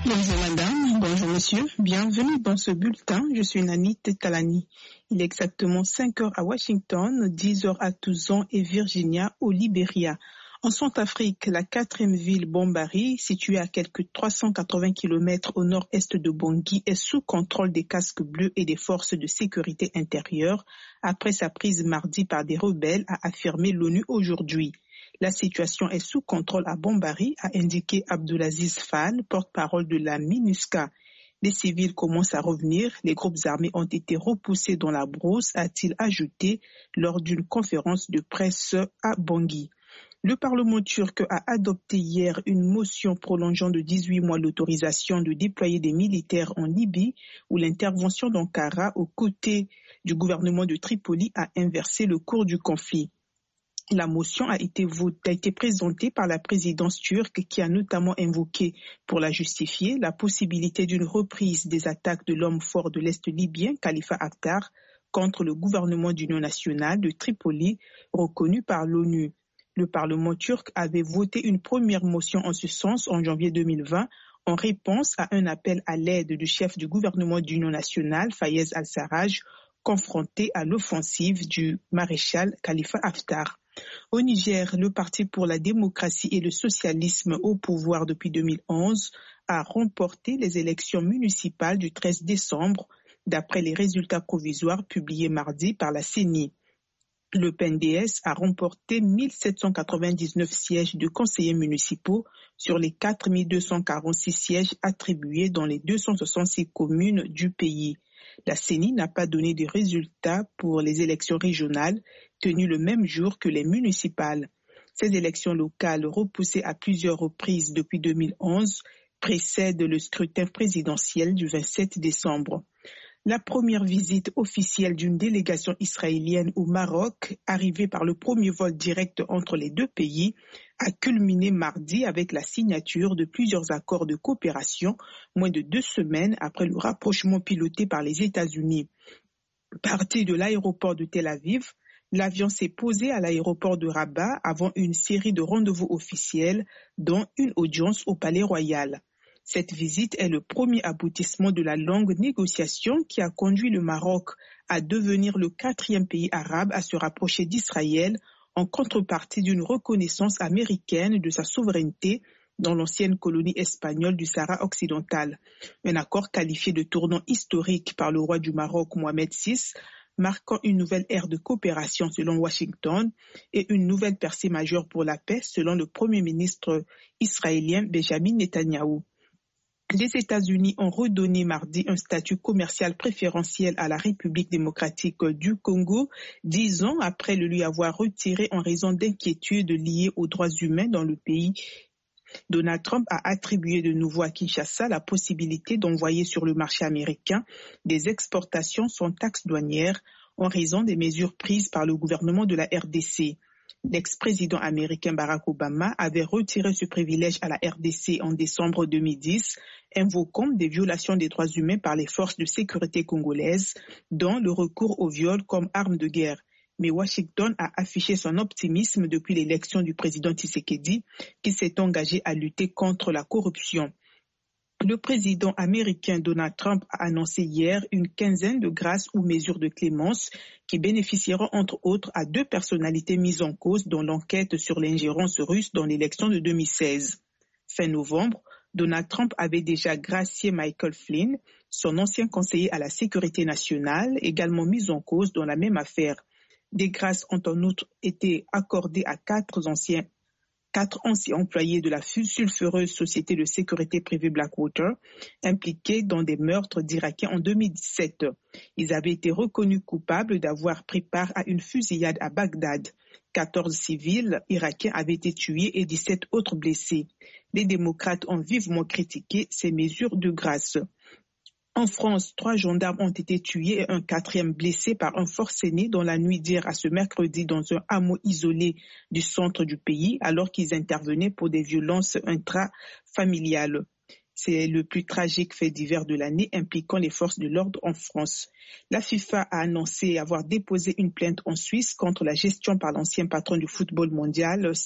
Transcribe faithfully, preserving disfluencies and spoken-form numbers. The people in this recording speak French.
Bonjour madame, bonjour monsieur, bienvenue dans ce bulletin, je suis Nani Tetalani. Il est exactement cinq heures à Washington, dix heures à Tucson et Virginia au Libéria. En Centrafrique, la quatrième ville Bombari, située à quelques trois cent quatre-vingts kilomètres au nord-est de Bangui, est sous contrôle des casques bleus et des forces de sécurité intérieure après sa prise mardi par des rebelles, a affirmé l'ONU aujourd'hui. La situation est sous contrôle à Bombari, a indiqué Abdulaziz Fall, porte-parole de la MINUSCA. Les civils commencent à revenir, les groupes armés ont été repoussés dans la brousse, a-t-il ajouté lors d'une conférence de presse à Bangui. Le Parlement turc a adopté hier une motion prolongeant de dix-huit mois l'autorisation de déployer des militaires en Libye, où l'intervention d'Ankara aux côtés du gouvernement de Tripoli a inversé le cours du conflit. La motion a été, votée, a été présentée par la présidence turque qui a notamment invoqué, pour la justifier, la possibilité d'une reprise des attaques de l'homme fort de l'Est libyen, Khalifa Haftar, contre le gouvernement d'union nationale de Tripoli, reconnu par l'ONU. Le Parlement turc avait voté une première motion en ce sens en janvier deux mille vingt, en réponse à un appel à l'aide du chef du gouvernement d'union nationale, Fayez al-Sarraj, confronté à l'offensive du maréchal Khalifa Haftar. Au Niger, le Parti pour la démocratie et le socialisme au pouvoir depuis deux mille onze a remporté les élections municipales du treize décembre, d'après les résultats provisoires publiés mardi par la C E N I. Le P N D S a remporté mille sept cent quatre-vingt-dix-neuf sièges de conseillers municipaux sur les quatre mille deux cent quarante-six sièges attribués dans les deux cent soixante-six communes du pays. La C E N I n'a pas donné de résultats pour les élections régionales tenues le même jour que les municipales. Ces élections locales, repoussées à plusieurs reprises depuis deux mille onze, précèdent le scrutin présidentiel du vingt-sept décembre. La première visite officielle d'une délégation israélienne au Maroc, arrivée par le premier vol direct entre les deux pays, a culminé mardi avec la signature de plusieurs accords de coopération, moins de deux semaines après le rapprochement piloté par les États-Unis. Parti de l'aéroport de Tel Aviv, l'avion s'est posé à l'aéroport de Rabat avant une série de rendez-vous officiels, dont une audience au Palais Royal. Cette visite est le premier aboutissement de la longue négociation qui a conduit le Maroc à devenir le quatrième pays arabe à se rapprocher d'Israël en contrepartie d'une reconnaissance américaine de sa souveraineté dans l'ancienne colonie espagnole du Sahara occidental. Un accord qualifié de tournant historique par le roi du Maroc Mohamed six, marquant une nouvelle ère de coopération selon Washington et une nouvelle percée majeure pour la paix selon le premier ministre israélien Benjamin Netanyahou. Les États-Unis ont redonné mardi un statut commercial préférentiel à la République démocratique du Congo, dix ans après le lui avoir retiré en raison d'inquiétudes liées aux droits humains dans le pays. Donald Trump a attribué de nouveau à Kinshasa la possibilité d'envoyer sur le marché américain des exportations sans taxe douanière en raison des mesures prises par le gouvernement de la R D C. L'ex-président américain Barack Obama avait retiré ce privilège à la R D C en décembre deux mille dix, invoquant des violations des droits humains par les forces de sécurité congolaises, dont le recours au viol comme arme de guerre. Mais Washington a affiché son optimisme depuis l'élection du président Tshisekedi, qui s'est engagé à lutter contre la corruption. Le président américain Donald Trump a annoncé hier une quinzaine de grâces ou mesures de clémence qui bénéficieront entre autres à deux personnalités mises en cause dans l'enquête sur l'ingérence russe dans l'élection de deux mille seize. Fin novembre, Donald Trump avait déjà gracié Michael Flynn, son ancien conseiller à la sécurité nationale, également mis en cause dans la même affaire. Des grâces ont en outre été accordées à quatre anciens Quatre anciens employés de la sulfureuse société de sécurité privée Blackwater, impliqués dans des meurtres d'Irakiens en deux mille dix-sept. Ils avaient été reconnus coupables d'avoir pris part à une fusillade à Bagdad. quatorze civils irakiens avaient été tués et dix-sept autres blessés. Les démocrates ont vivement critiqué ces mesures de grâce. En France, trois gendarmes ont été tués et un quatrième blessé par un forcené dans la nuit d'hier à ce mercredi dans un hameau isolé du centre du pays alors qu'ils intervenaient pour des violences intrafamiliales. C'est le plus tragique fait divers de l'année impliquant les forces de l'ordre en France. La FIFA a annoncé avoir déposé une plainte en Suisse contre la gestion par l'ancien patron du football mondial,